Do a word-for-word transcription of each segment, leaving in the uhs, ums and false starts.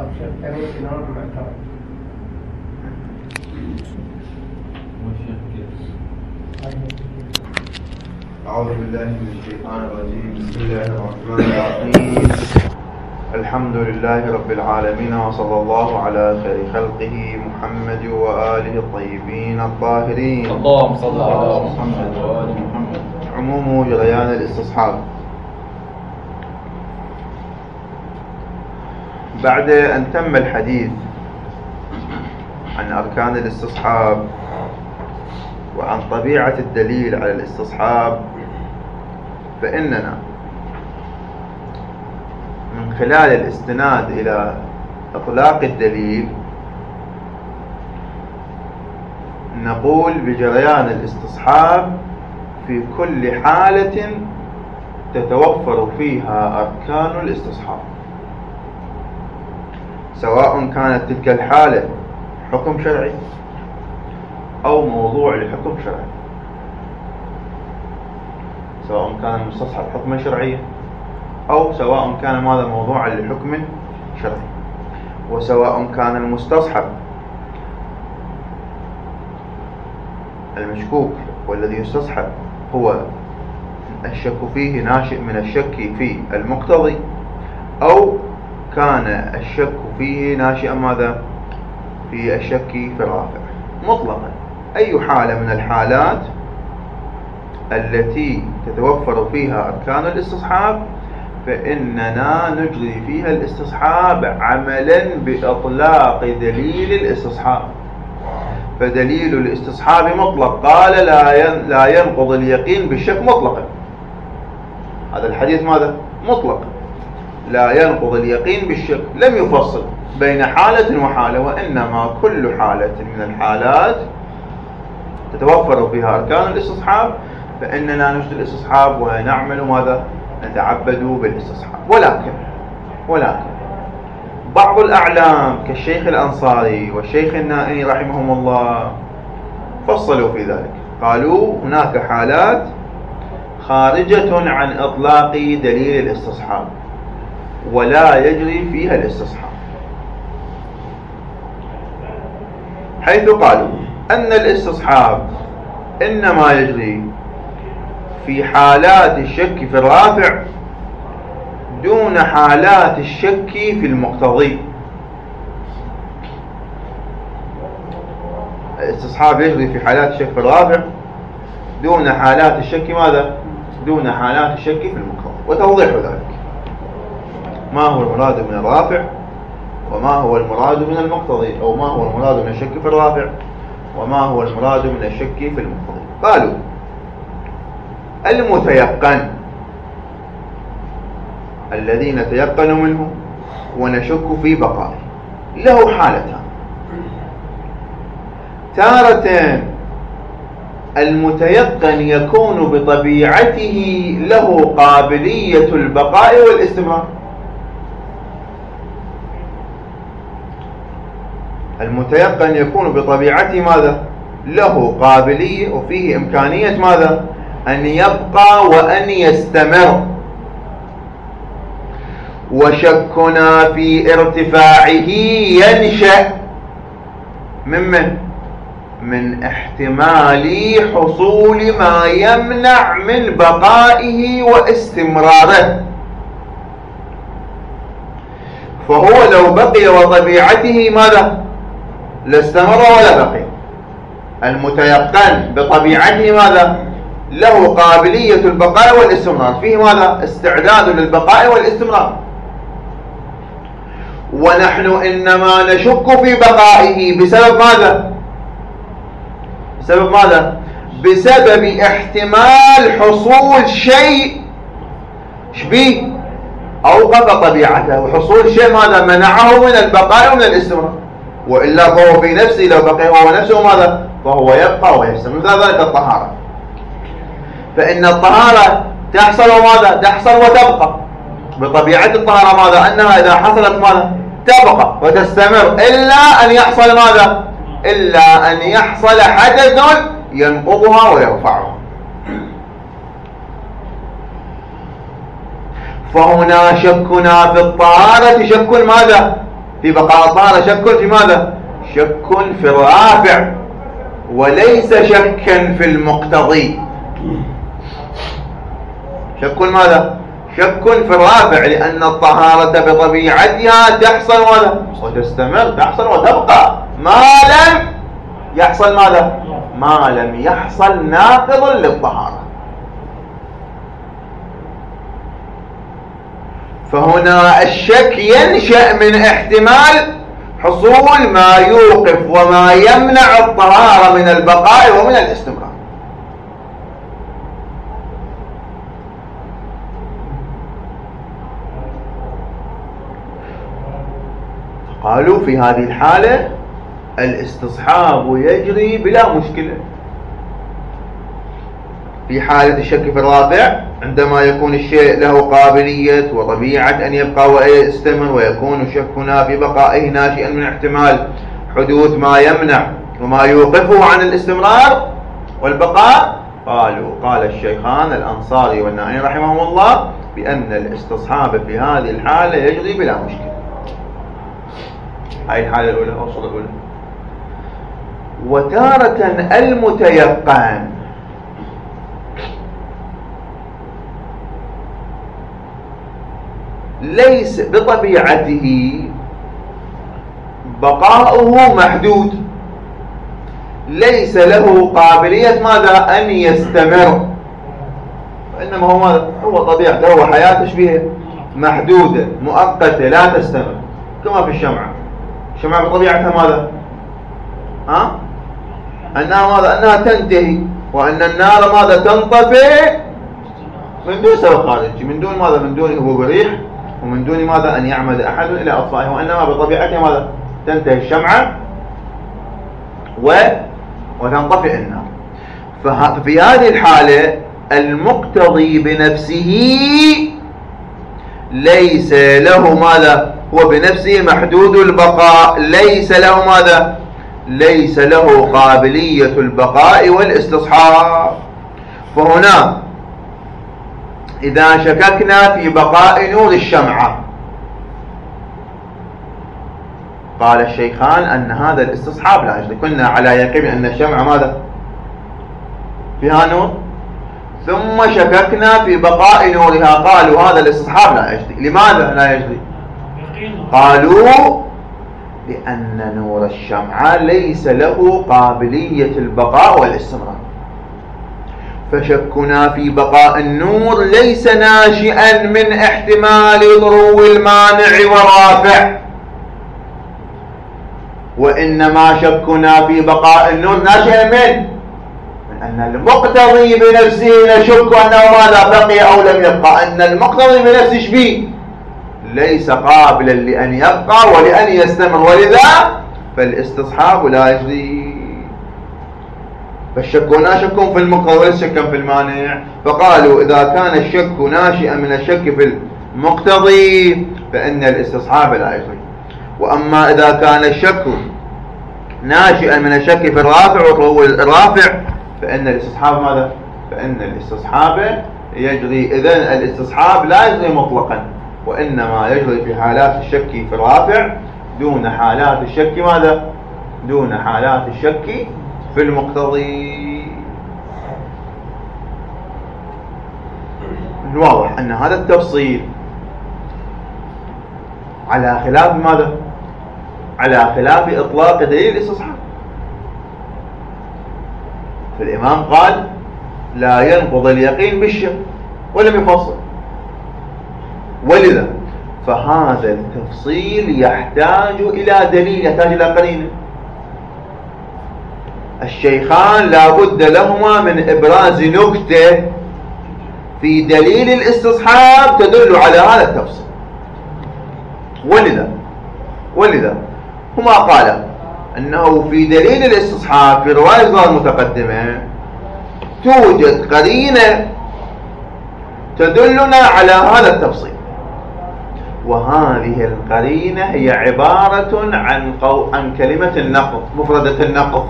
أعوذ بالله من الشيطان الرجيم. بسم الله الرحمن الرحيم. الحمد لله رب العالمين، وصلى الله على خير خلقه محمد وآله الطيبين الطاهرين. اللهم صل على محمد وآل محمد. عموم جريان الاستصحاب. بعد أن تم الحديث عن أركان الاستصحاب وعن طبيعة الدليل على الاستصحاب، فإننا من خلال الاستناد إلى إطلاق الدليل نقول بجريان الاستصحاب في كل حالة تتوفر فيها أركان الاستصحاب، سواء كانت تلك الحالة حكم شرعي أو موضوع لحكم شرعي، سواء كان المستصحب حكما شرعيا أو سواء كان ماذا موضوعا لحكم شرعي، وسواء كان المستصحب المشكوك والذي يستصحب هو الشك فيه ناشئ من الشك في المقتضي، أو كان الشك فيه ناشئا ماذا في الشك في الرافع مطلقا. أي حالة من الحالات التي تتوفر فيها أركان الاستصحاب فإننا نجري فيها الاستصحاب عملا بإطلاق دليل الاستصحاب. فدليل الاستصحاب مطلق، قال لا ينقض اليقين بالشك مطلقا. هذا الحديث ماذا؟ مطلق، لا ينقض اليقين بالشك، لم يفصل بين حالة وحالة، وإنما كل حالة من الحالات تتوفر فيها أركان الاستصحاب فإننا نجري الاستصحاب ونعمل ماذا؟ نتعبد بالاستصحاب. ولكن ولكن بعض الأعلام كالشيخ الأنصاري والشيخ النائي رحمهم الله فصلوا في ذلك، قالوا هناك حالات خارجة عن إطلاق دليل الاستصحاب ولا يجري فيها الاستصحاب، حيث قالوا أن الاستصحاب إنما يجري في حالات الشك في الرافع دون حالات الشك في المقتضي. الاستصحاب يجري في حالات الشك في الرافع دون حالات الشك ماذا؟ دون حالات الشك في المقتضي. وتوضيح ذلك ما هو المراد من الرافع وما هو المراد من المقتضي، أو ما هو المراد من الشك في الرافع وما هو المراد من الشك في المقتضي. قالوا المتيقن الذي نتيقن منه ونشك في بقائه له حالتان: تارة المتيقن يكون بطبيعته له قابلية البقاء والاستمرار. المتيقن يكون بطبيعته ماذا؟ له قابلية وفيه إمكانية ماذا؟ أن يبقى وأن يستمر. وشكنا في ارتفاعه ينشأ من من؟ من احتمال حصول ما يمنع من بقائه واستمراره. فهو لو بقي وطبيعته ماذا؟ لاستمر ولا بقي. المتيقن بطبيعته ماذا؟ له قابلية البقاء والاستمرار، فيه ماذا؟ استعداد للبقاء والاستمرار. ونحن إنما نشك في بقائه بسبب ماذا؟ بسبب ماذا؟ بسبب احتمال حصول شيء شبيه أوقف طبيعته، وحصول شيء ماذا؟ منعه من البقاء ومن الاستمرار. وإلا فهو في نفسه لو بقي هو نفسه ماذا؟ فهو يبقى ويستمر. مثل ذلك الطهارة، فإن الطهارة تحصل وماذا؟ تحصل وتبقى. بطبيعة الطهارة ماذا؟ أنها إذا حصلت ماذا؟ تبقى وتستمر، إلا أن يحصل ماذا؟ إلا أن يحصل حدث ينقضها ويرفعها. فهنا شكنا في الطهارة شك ماذا؟ في بقاء الطهارة شك في ماذا؟ شك في الرافع وليس شكا في المقتضي. شك ماذا؟ شك في الرافع، لأن الطهارة بطبيعتها تحصل ماذا؟ وتستمر، تحصل وتبقى ما لم يحصل ماذا؟ ما لم يحصل ناقض للطهارة. فهنا الشك ينشأ من احتمال حصول ما يوقف وما يمنع الطهارة من البقاء ومن الاستمرار. قالوا في هذه الحالة الاستصحاب يجري بلا مشكلة. في حالة الشك في الرافع عندما يكون الشيء له قابلية وطبيعة أن يبقى ويستمر، ويكون شكنا في بقائه ناشئا من احتمال حدوث ما يمنع وما يوقفه عن الاستمرار والبقاء. قالوا قال الشيخان الأنصاري والنائي رحمهم الله بأن الاستصحاب في هذه الحالة يجري بلا مشكلة. هاي الحالة الأولى أو الصورة الأولى. وتارة المتيقن ليس بطبيعته بقاؤه محدود، ليس له قابلية ماذا؟ أن يستمر، وإنما هو ماذا؟ هو طبيعته، هو حياة تشبيه محدودة مؤقتة لا تستمر، كما في الشمعة. الشمعة بطبيعتها ماذا؟ ها؟ أنها ماذا؟ أنها تنتهي، وأن النار ماذا؟ تنطفئ من دون سبب خارجي، من دون ماذا؟ من دون هبوب ريح، ومن دون ماذا؟ أن يعمد أحد إلى أطفائها، وإنما بطبيعتها ماذا؟ تنتهي الشمعة و... وتنطفئ النار. ففي هذه الحالة المقتضي بنفسه ليس له ماذا؟ هو بنفسه محدود البقاء، ليس له ماذا؟ ليس له قابلية البقاء والاستصحاب. فهنا إذا شككنا في بقاء نور الشمعة قال الشيخان أن هذا الاستصحاب لا يجري. كنا على يقين أن الشمعة ماذا؟ فيها نور، ثم شككنا في بقاء نورها، قالوا هذا الاستصحاب لا يجري. لماذا لا يجري؟ قالوا لأن نور الشمعة ليس له قابلية البقاء والاستمرار، فشكنا في بقاء النور ليس ناشئا من احتمال ضرو المانع والرافع، وإنما شكنا في بقاء النور ناشئا من من أن المقتضي بنفسه نشك أنه ماذا؟ بقي أو لم يبقى، أن المقتضي بنفسه شبيه ليس قابلا لأن يبقى ولأن يستمر، ولذا فالاستصحاب لا يجري. فالشك ناشئ في المقتضي وليس شكا في المانع. فقالوا إذا كان الشك ناشئا من الشك في المقتضي فإن الاستصحاب لا يجري. وأما إذا كان الشك ناشئا من الشك في الرافع وهو الرافع فإن الاستصحاب ماذا؟ فإن الاستصحاب يجري. إذن الاستصحاب لا يجري مطلقا، وإنما يجري في حالات الشك في الرافع دون حالات الشك ماذا؟ دون حالات الشك في المقتضي. الواضح أن هذا التفصيل على خلاف ماذا؟ على خلاف إطلاق دليل الاستصحاب. فالإمام قال لا ينقض اليقين بالشك ولم يفصل، ولذا فهذا التفصيل يحتاج إلى دليل، يحتاج إلى قرينة. الشيخان لا بد لهما من إبراز نكتة في دليل الاستصحاب تدل على هذا التفصيل. ولذا ولذا هما قال أنه في دليل الاستصحاب في رواية المتقدمة توجد قرينة تدلنا على هذا التفصيل، وهذه القرينة هي عبارة عن قو... عن كلمة النقض، مفردة النقض،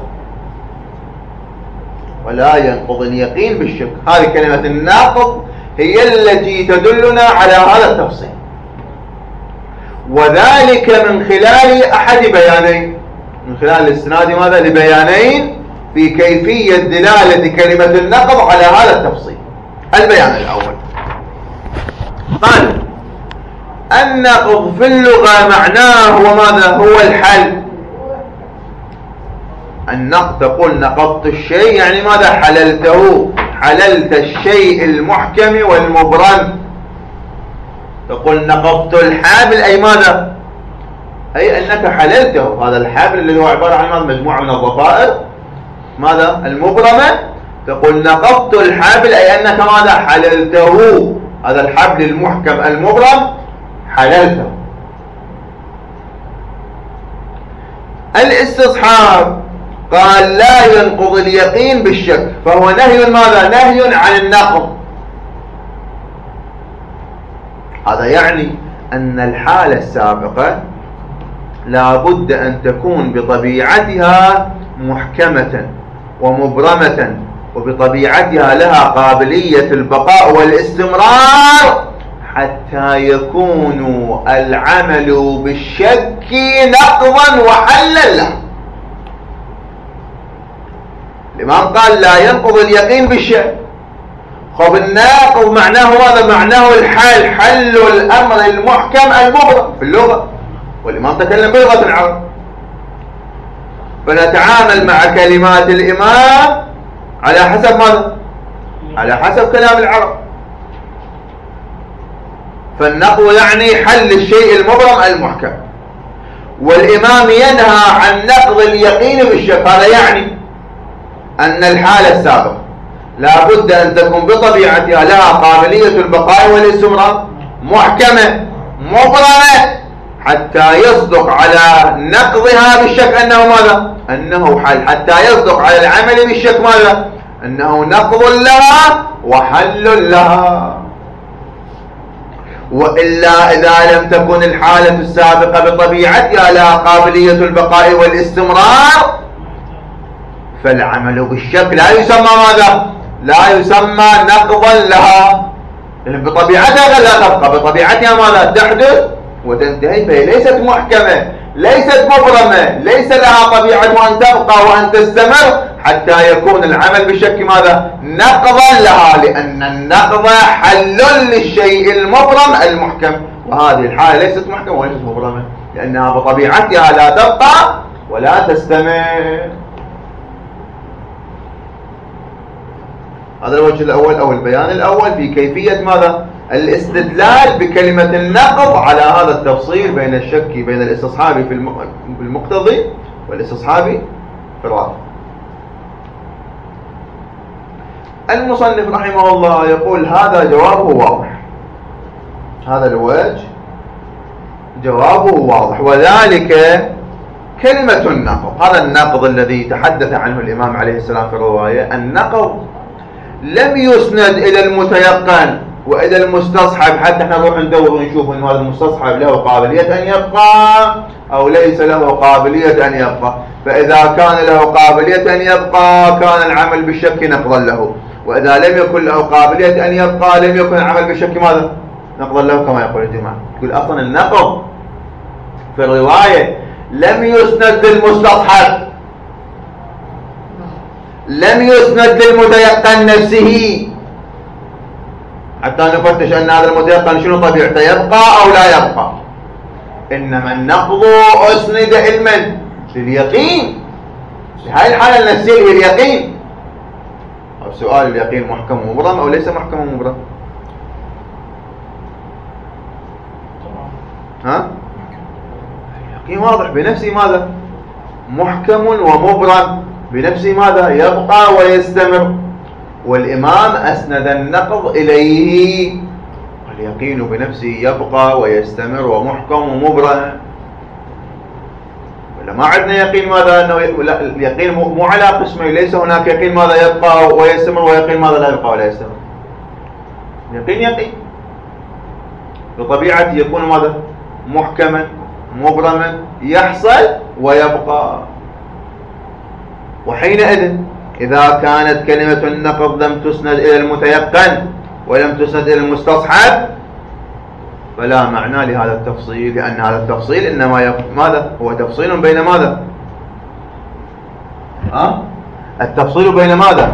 ولا ينقض اليقين بالشك. هذه كلمة النقض هي التي تدلنا على هذا التفصيل. وذلك من خلال أحد بيانين، من خلال الاستناد ماذا؟ لبيانين في كيفية دلالة كلمة النقض على هذا التفصيل. البيان الأول قال النقض في اللغة معناه هو ماذا؟ هو الحل. النقض تقول نقضت الشيء يعني ماذا؟ حللته، حللت الشيء المحكم والمبرم. تقول نقضت الحبل أي ماذا؟ أي أنك حللته. هذا الحبل اللي هو عبارة عن مجموعة من الضفائر ماذا؟ المبرمة. تقول نقضت الحبل أي أنك ماذا؟ حللته. هذا الحبل المحكم المبرم حللته. الاستصحاب قال لا ينقض اليقين بالشك، فهو نهي ماذا؟ نهي عن النقض. هذا يعني أن الحالة السابقة لا بد أن تكون بطبيعتها محكمة ومبرمة، وبطبيعتها لها قابلية البقاء والاستمرار، حتى يكون العمل بالشك نقضا وحلا له. الإمام قال لا ينقض اليقين بالشك. خب الناقض معناه ماذا؟ معناه الحل، حل الأمر المحكم المبرم في اللغة، والإمام تكلم بلغة العرب. فنتعامل مع كلمات الإمام على حسب ماذا؟ على حسب كلام العرب. فالنقض يعني حل الشيء المبرم المحكم، والإمام ينهى عن نقض اليقين بالشك. هذا يعني أن الحالة السابقة لا بد أن تكون بطبيعتها لها قابلية البقاء والاستمرار، محكمة مبرمة، حتى يصدق على نقضها بالشك أنه ماذا؟ أنه حل، حتى يصدق على العمل بالشك ماذا؟ أنه نقض لها وحل لها. وإلا إذا لم تكن الحالة السابقة بطبيعتها لها قابلية البقاء والاستمرار، فالعمل بالشك لا يسمى ماذا؟ لا يسمى نقضا لها، لأن بطبيعتها لا تبقى، بطبيعتها ماذا؟ تحدث وتنتهي، فهي ليست محكمة، ليست مبرمة، ليس لها طبيعة أن تبقى وأن تستمر، حتى يكون العمل بالشك ماذا؟ نقضا لها، لأن النقض حل للشيء المبرم المحكم، وهذه الحالة ليست محكمة وليست مبرمة، لأنها بطبيعتها لا تبقى ولا تستمر. هذا الوجه الأول أو البيان الأول في كيفية ماذا؟ الاستدلال بكلمة النقض على هذا التفصيل بين الشك بين الاستصحاب في المقتضي والاستصحاب في الرافع. المصنف رحمه الله يقول هذا جوابه واضح، هذا الوجه جوابه واضح، وذلك كلمة النقض. هذا النقض الذي تحدث عنه الإمام عليه السلام في الرواية، النقض لم يسند إلى المتيقن وإلى المستصحب، حتى احنا نروح ندور ونشوف ان هذا المستصحب له قابلية أن يبقى أو ليس له قابلية أن يبقى. فإذا كان له قابلية أن يبقى كان العمل بالشك نقضا له، وإذا لم يكن له قابلية أن يبقى لم يكن العمل بالشك ماذا؟ نقضا له، كما يقول الجماعة. يقول أصلا النقض في الرواية لم يسند للمستصحب، لم يسند للمتيقن نفسه، حتى نفتش أن هذا المتيقن شنو طبيعته، يبقى أو لا يبقى. إنما النقض أسند علما لليقين، هاي الحالة النفسية هي اليقين. أو سؤال اليقين محكم ومبرم أو ليس محكم ومبرم؟ ها؟ اليقين واضح بنفسه ماذا؟ محكم ومبرم بنفسه ماذا؟ يبقى ويستمر. والإمام أسند النقض إليه، اليقين بنفسه يبقى ويستمر ومحكم ومبرم. ولا ما عندنا يقين ماذا؟ أنه اليقين مو على قسمين، ليس هناك يقين ماذا يبقى ويستمر ويقين ماذا لا يبقى ولا يستمر. يقين يقين بطبيعته يكون ماذا؟ محكما مبرما، يحصل ويبقى. وحينئذ إذا كانت كلمة النقض لم تسند إلى المتيقن ولم تسند إلى المستصحب، فلا معنى لهذا التفصيل، لأن هذا التفصيل إنما يف... ماذا؟ هو تفصيل بين ماذا؟ ها؟ التفصيل بين ماذا؟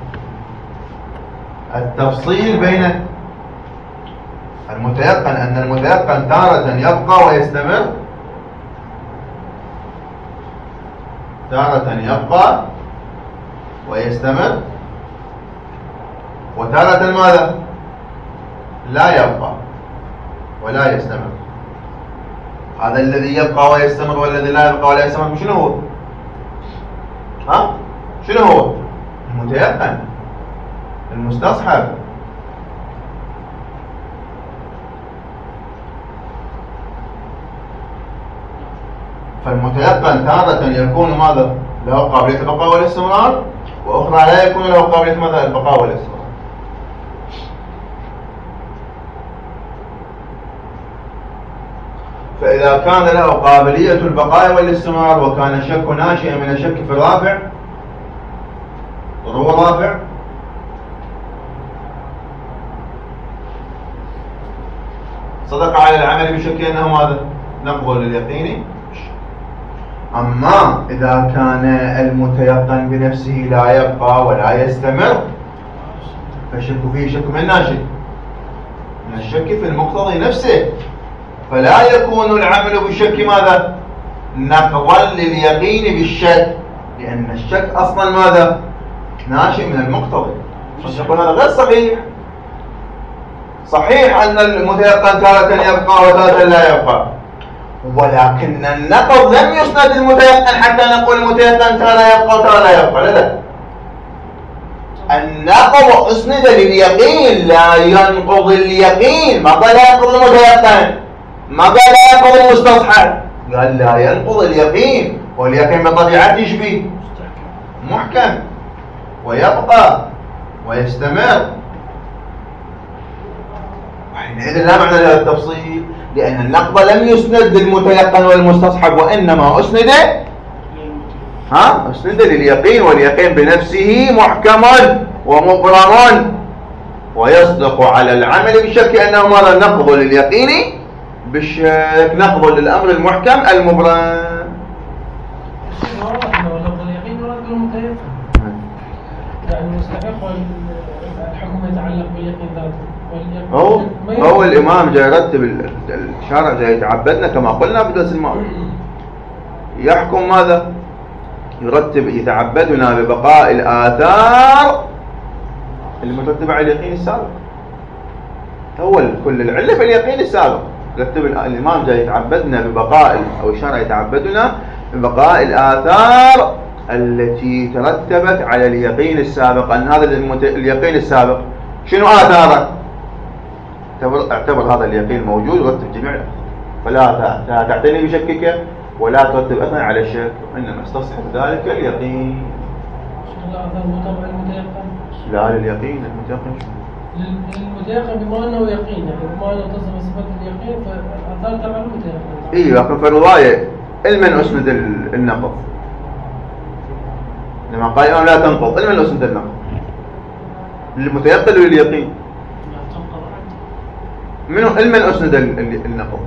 التفصيل بين المتيقن، أن المتيقن تارة يبقى ويستمر، تارة يبقى ويستمر، وتارة ماذا؟ لا يبقى ولا يستمر. هذا الذي يبقى ويستمر والذي لا يبقى ولا يستمر شنو هو؟ ها؟ شنو هو؟ المتيقن المستصحب. فالمتيقن تارة يكون ماذا؟ له قابلية البقاء والاستمرار، وأخرى لا يكون له قابلية ماذا؟ البقاء والاستمرار. فإذا كان له قابلية البقاء والاستمرار وكان الشك ناشئا من الشك في الرافع، وهو رافع، صدق على العمل بشك أنه ماذا؟ نقض لليقين. أما إذا كان المتيقن بنفسه لا يبقى ولا يستمر، فالشك فيه شك من ناشئ من الشك في المقتضي نفسه، فلا يكون العمل بالشك ماذا؟ نقضا لليقين بالشك، لأن الشك أصلا ماذا؟ ناشئ من المقتضي. فالشك هذا غير صحيح. صحيح أن المتيقن تارة يبقى وتارة لا يبقى، ولكن النقض لم يسند المتيقن حتى نقول المتيقن تارة يبقى وتارة لا يبقى. لا لا، النقض اسند لليقين، لا ينقض اليقين. ما قال لا ينقض المتيقن، ما قال لا ينقض المستصحب، قال لا ينقض اليقين. واليقين بطبيعته يشبه محكم ويبقى ويستمر. وحينئذ لا معنى لهذا التفصيل، لأن النقض لم يسند للمتيقن والمستصحب، وإنما أسند ها أسند لليقين، واليقين بنفسه محكم ومبرم، ويصدق على العمل بالشك أنه ماذا؟ نقض لليقين بالشك، نقض للأمر المحكم المبرم. اليقين يراد بالمتيقن، يعني المستحق والحكم يتعلق باليقين ذاته. هو هو الإمام جاي يرتب الشارع، جاي يتعبدنا كما قلنا في درس الماضي، يحكم ماذا؟ يرتب يتعبدنا ببقاء الآثار المترتبة على اليقين السابق. هو كل العلة في اليقين السابق. يرتب الإمام جاي يتعبدنا ببقاء، أو الشارع يتعبدنا ببقاء الآثار التي ترتبت على اليقين السابق. أن هذا اليقين السابق شنو آثاره؟ اعتبر هذا اليقين موجود ورتب جميع الأثار، فلا تعتني بشكك ولا ترتب أثناء على الشك، وإنما استصحب ذلك اليقين. لا لليقين المتيقن. للمتيقن بما أنه يقين، يعني بما أنه تصف صفة اليقين فالآثار تبع المتيقن. إيه، لكن في الرواية المن أسند النقض، لما قال لا تنقض، المن أسند النقض للمتيقن ولليقين. منو المن أسند النقض؟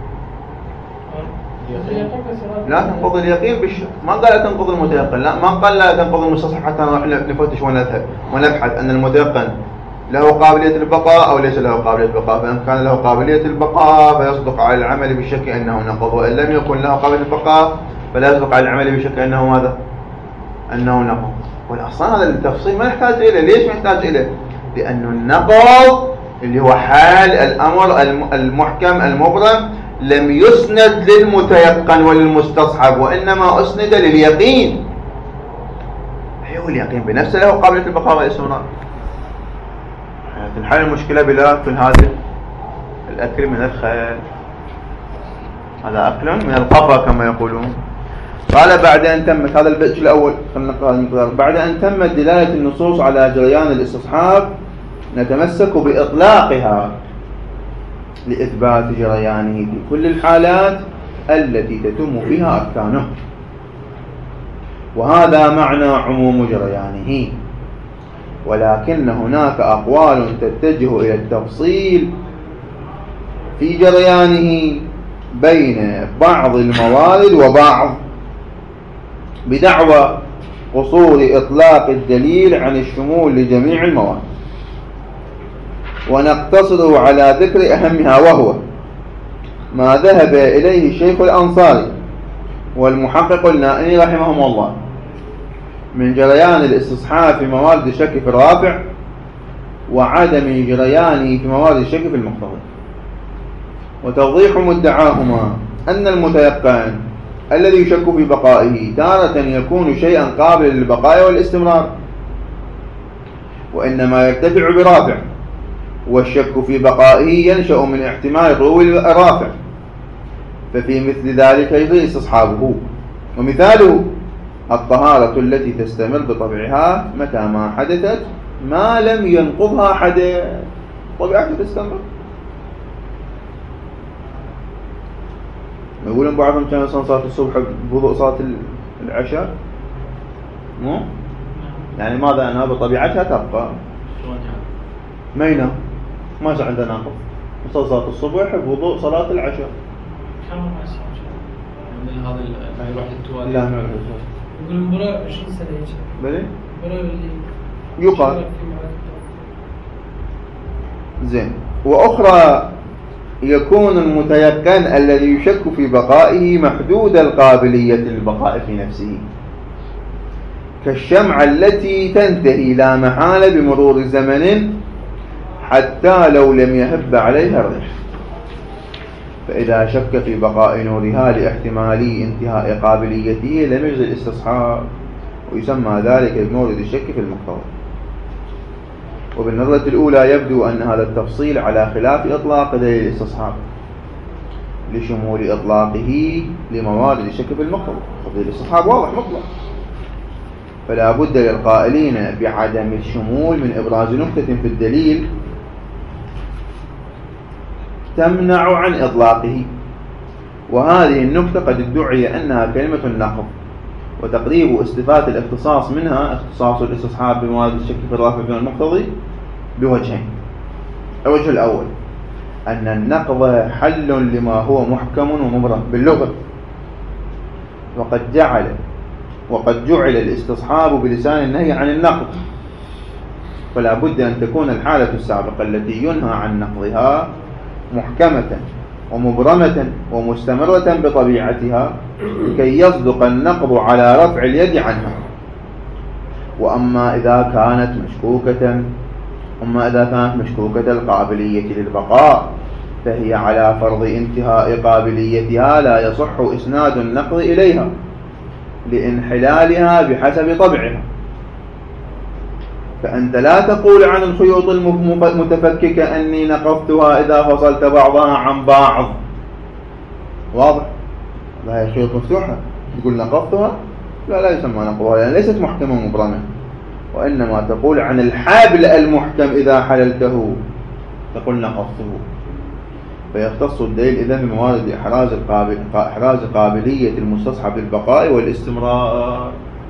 لا تنقض اليقين بالشك. ما قال لا تنقض المتيقن، لا ما قال لا تنقض المستصحب حتى نروح نفتش ونذهب ونبحث أن المتيقن له قابلية البقاء أو ليس له قابلية البقاء. فإن كان له قابلية البقاء فيصدق على العمل بالشك أنه نقض، وإن لم يكن له قابلية البقاء فلا يصدق على العمل بالشك أنه ماذا؟ أنه نقض. والأصلا هذا التفصيل ما نحتاج إليه. ليش ما نحتاج إليه؟ لأن النقض اللي هو حال الأمر المحكم المبرم لم يسند للمتيقن وللمستصحب، وإنما أسند لليقين. هو اليقين بنفسه له قابلية البقاء والاستمرار. تنحل المشكلة بلا كل هذا الأكل من الخيل، هذا أكل من القفا كما يقولون. قال بعد أن تمت هذا البيت الأول، بعد أن تمت دلالة النصوص على جريان الاستصحاب نتمسك بإطلاقها لإثبات جريانه في كل الحالات التي تتم فيها أركانه، وهذا معنى عموم جريانه. ولكن هناك أقوال تتجه إلى التفصيل في جريانه بين بعض الموارد وبعض، بدعوى قصور إطلاق الدليل عن الشمول لجميع الموارد. ونقتصر على ذكر أهمها، وهو ما ذهب إليه الشيخ الأنصاري والمحقق النائي رحمهم الله من جريان الاستصحاب في موارد الشك في الرافع، وعدم جريانه في موارد الشك في المقتضي. وتوضيح مدعاهما أن المتيقن الذي يشك في بقائه تارة يكون شيئا قابلا للبقاء والاستمرار، وإنما يرتفع برافع، والشك في بقائه ينشأ من احتمال طول الرافع، ففي مثل ذلك يجري استصحابه. ومثاله الطهارة التي تستمر بطبعها متى ما حدثت ما لم ينقضها حدث، طبيعتها تستمر. يقولون بعضهم كان يصلي صلاة الصبح بوضوء صلاة العشاء، مو يعني ماذا أنها بطبيعتها تبقى ما ينام، ما عنده ناقض، يصلي صلاة الصبح بوضوء صلاة العشاء. من هذا ما يروح التوالي. لا ما يروح التوالي. يقول المباراة عشرين سنة يا شيخ. بلي؟ المباراة اللي يقال. زين. وأخرى يكون المتيقن الذي يشك في بقائه محدود القابلية للبقاء في نفسه، كالشمعة التي تنتهي لا محالة بمرور زمن حتى لو لم يهب عليها الريح، فإذا شك في بقاء نورها لاحتمال انتهاء قابليته لم يجزي الاستصحاب، ويسمى ذلك بمورد الشك في المقتضى. وبالنظرة الأولى يبدو أن هذا التفصيل على خلاف إطلاق دليل الاستصحاب لشمول إطلاقه لموارد الشك في المقتضى، دليل الاستصحاب واضح مطلق، فلا بد للقائلين بعدم الشمول من إبراز نكتة في الدليل تمنع عن إطلاقه، وهذه النكتة قد ادعي أنها كلمة النقض، وتقريب استفادة الاختصاص منها اختصاص الاستصحاب بموارد الشك في الرافع بين المقتضي بوجهين. الوجه الأول أن النقض حل لما هو محكم ومبرم باللغة، وقد جعل وقد جعل الاستصحاب بلسان النهي عن النقض، فلا بد أن تكون الحالة السابقة التي ينهى عن نقضها محكمة ومبرمة ومستمرة بطبيعتها لكي يصدق النقض على رفع اليد عنها. وأما إذا كانت مشكوكة أما إذا كانت مشكوكة القابلية للبقاء فهي على فرض انتهاء قابليتها لا يصح إسناد النقض إليها لانحلالها بحسب طبعها. فأنت لا تقول عن الخيوط المتفككة أني نقضتها إذا فصلت بعضها عن بعض، واضح؟ لا هي خيوط مفتوحة تقول نقضتها، لا لا يسمى نقضها لأن ليست محكمة مبرمة، وإنما تقول عن الحبل المحكم إذا حللته تقول نقضته. فيختص الدليل إذا بموارد إحراز القابل إحراز قابلية المستصحب للبقاء والاستمرار.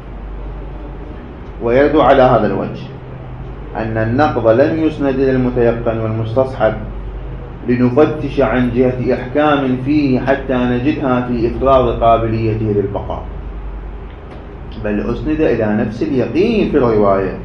ويرد على هذا الوجه أن النقض لم يسند إلى المتيقن والمستصحب لنفتش عن جهة إحكام فيه حتى نجدها في إفراغ قابليته للبقاء، بل أسند إلى نفس اليقين في الرواية،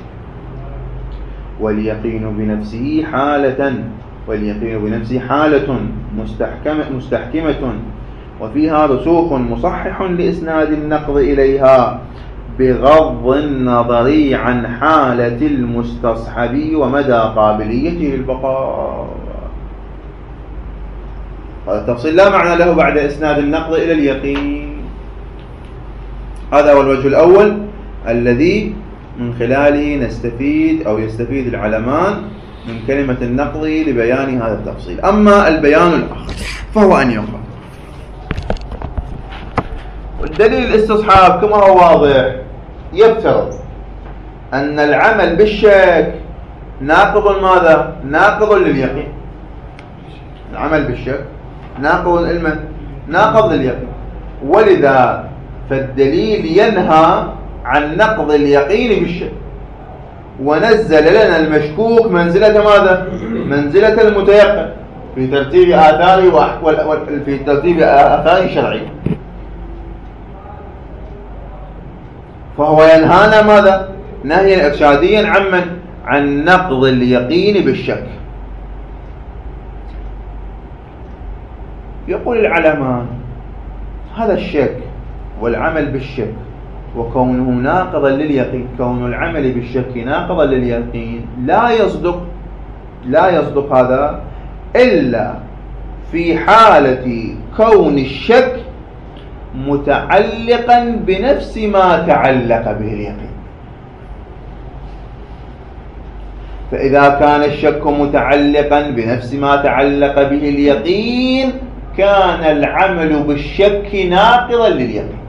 واليقين بنفسه حالة واليقين بنفسه حالة مستحكمة, مستحكمة وفيها رسوخ مصحح لإسناد النقض إليها بغض النظر عن حالة المستصحب ومدى قابليته للبقاء. هذا التفصيل لا معنى له بعد إسناد النقض إلى اليقين. هذا هو الوجه الأول الذي من خلاله نستفيد أو يستفيد العلمان من كلمة النقض لبيان هذا التفصيل. أما البيان الآخر فهو أن يقرأ والدليل الاستصحاب كما هو واضح يفترض أن العمل بالشك ناقض ماذا؟ ناقض لليقين. العمل بالشك ناقض للمن؟ ناقض لليقين، ولذا فالدليل ينهى عن نقض اليقين بالشك، ونزل لنا المشكوك منزلة ماذا؟ منزلة المتيقن. في ترتيب آثاره في ترتيب آثاره الشرعي. فهو ينهانا ماذا؟ نهيا إرشاديا عن من؟ عن نقض اليقين بالشك. يقول العلماء هذا الشك والعمل بالشك وكونه ناقضا لليقين، كون العمل بالشك ناقضا لليقين لا يصدق لا يصدق هذا إلا في حالة كون الشك متعلقا بنفس ما تعلق به اليقين. فإذا كان الشك متعلقا بنفس ما تعلق به اليقين كان العمل بالشك ناقضا لليقين.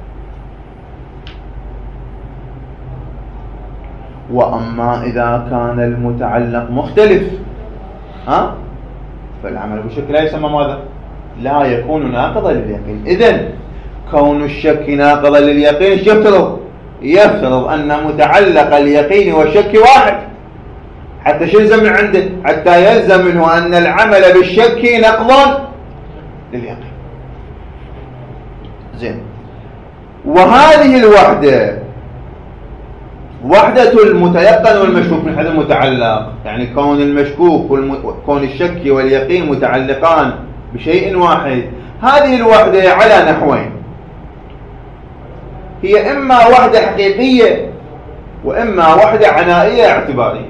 وأما إذا كان المتعلق مختلف ها فالعمل بالشك لا يسمى ماذا؟ لا يكون ناقضا لليقين. إذن كون الشك ناقضا لليقين ايش يفترض؟ يفترض أن متعلق اليقين والشك واحد، حتى شو يلزم من عنده؟ حتى يلزم منه أن العمل بالشك نقضا لليقين. زين، وهذه الوحدة وحدة المتيقن والمشكوك من حيث المتعلق، يعني كون المشكوك وكون الشك واليقين متعلقان بشيء واحد، هذه الوحدة على نحوين: هي إما وحدة حقيقية وإما وحدة عنائية اعتبارية.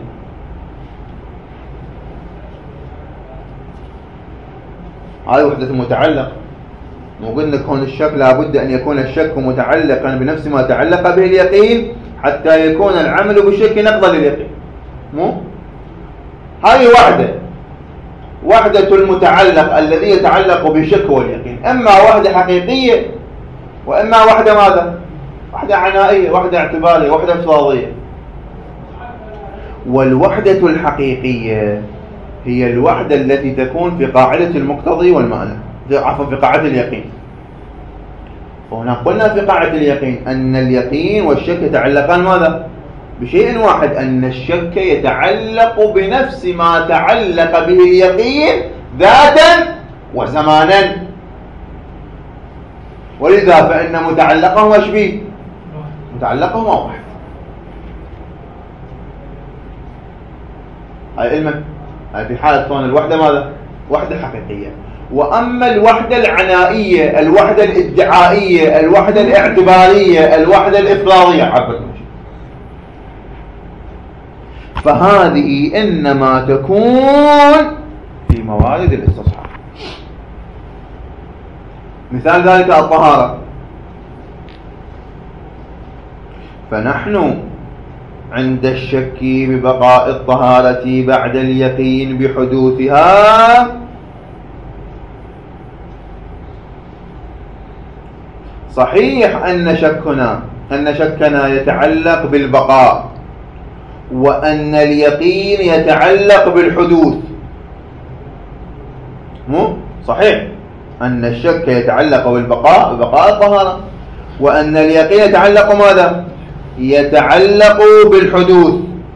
هذه وحدة المتعلق. مو قلنا كون الشك لابد أن يكون الشك متعلقا بنفس ما تعلق به اليقين حتى يكون العمل بالشك نقضا لليقين. مو هذه وحدة وحدة المتعلق الذي يتعلق بالشك واليقين، إما وحدة حقيقية وإما وحدة ماذا؟ وحدة عنائية، وحدة اعتبارية، وحدة افتراضية. والوحدة الحقيقية هي الوحدة التي تكون في قاعدة المقتضي والمعنى، عفوا في قاعدة اليقين. وهنا قلنا في قاعدة اليقين أن اليقين والشك يتعلقان ماذا؟ بشيء واحد، أن الشك يتعلق بنفس ما تعلق به اليقين ذاتا وزمانا، ولذا فإن متعلقهما شبيه متعلقهما واحد. هاي علما هاي في حالة كون الوحدة ماذا؟ وحدة حقيقية. وأما الوحدة العنائية، الوحدة الادعائية، الوحدة الاعتبارية، الوحدة الإفراضية عبد فهذه إنما تكون في موارد الاستصحاب. مثال ذلك الطهارة. فنحن عند الشك ببقاء الطهارة بعد اليقين بحدوثها صحيح أن شكنا أن شكنا يتعلق بالبقاء وأن اليقين يتعلق بالحدوث. مو صحيح أن الشك يتعلق بالبقاء ببقاء الطهارة وأن اليقين يتعلق ماذا؟ يتعلق بالحدوث.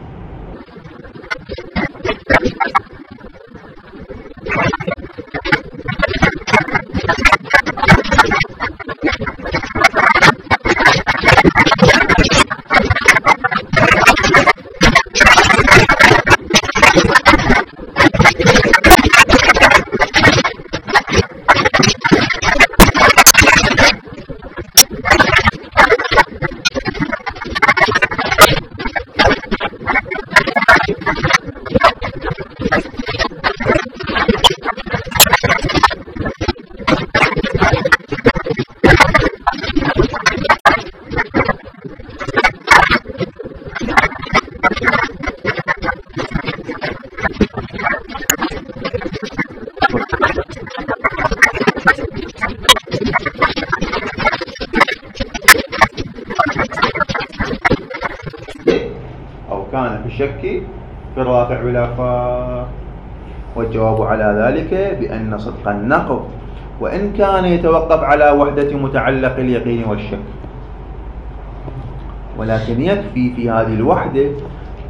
الشك في الرافع بلا فاء. والجواب على ذلك بأن صدق النقض وإن كان يتوقف على وحدة متعلق اليقين والشك، ولكن يكفي في هذه الوحدة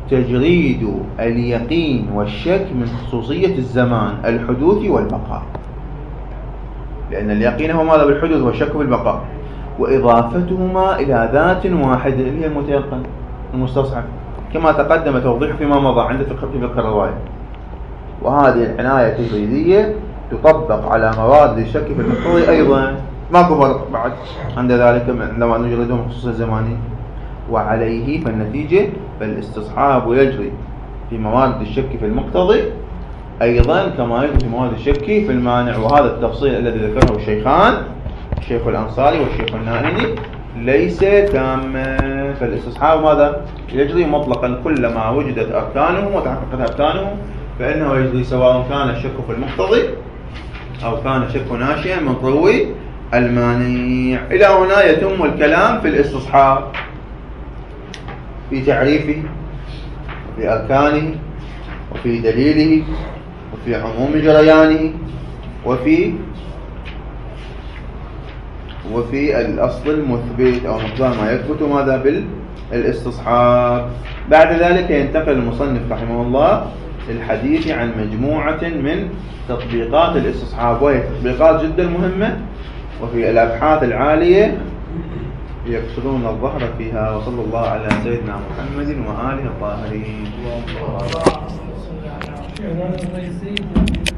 تجريد اليقين والشك من خصوصية الزمان الحدوث والبقاء، لأن اليقين هو ماذا بالحدوث والشك بالبقاء، وإضافتهما إلى ذات واحدة اللي هي المتيقن المستصحب، كما تقدم توضيح فيما مضى عند فقه الرواية. وهذه العناية التجريدية تطبق على موارد الشك في المقتضي أيضا، ماكو فرق بعد عند ذلك عندما نجردهم خصوصا الزماني. وعليه فالنتيجة فالاستصحاب يجري في موارد الشك في المقتضي أيضا كما يجري في موارد الشك في المانع. وهذا التفصيل الذي ذكره الشيخان الشيخ الأنصاري والشيخ النائني ليس تاما. فالاستصحاب ماذا يجري مطلقا كلما وجدت أركانه وتحققت أركانه فإنه يجري، سواء كان الشك في المقتضي أو كان الشك ناشئا من طروي المانع. إلى هنا يتم الكلام في الاستصحاب في تعريفه وفي أركانه وفي دليله وفي عموم جريانه وفي وفي الأصل المثبت أو مقدار ما يثبت ماذا بالاستصحاب. بعد ذلك ينتقل المصنف رحمه الله الحديث عن مجموعة من تطبيقات الاستصحاب، وهي تطبيقات جدا مهمة وفي الأبحاث العالية يكسرون الظهر فيها. وصلى الله على سيدنا محمد وآله الطاهرين.